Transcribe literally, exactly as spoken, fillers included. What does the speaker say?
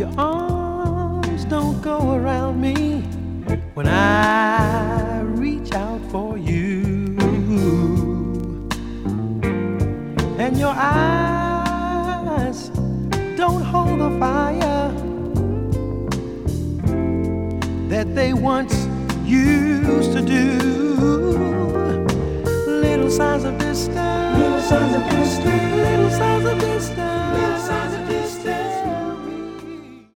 Your arms don't go around me when I reach out for you. And your eyes don't hold the fire that they once used to do. Little signs of distance, little signs of distance, little signs of distance.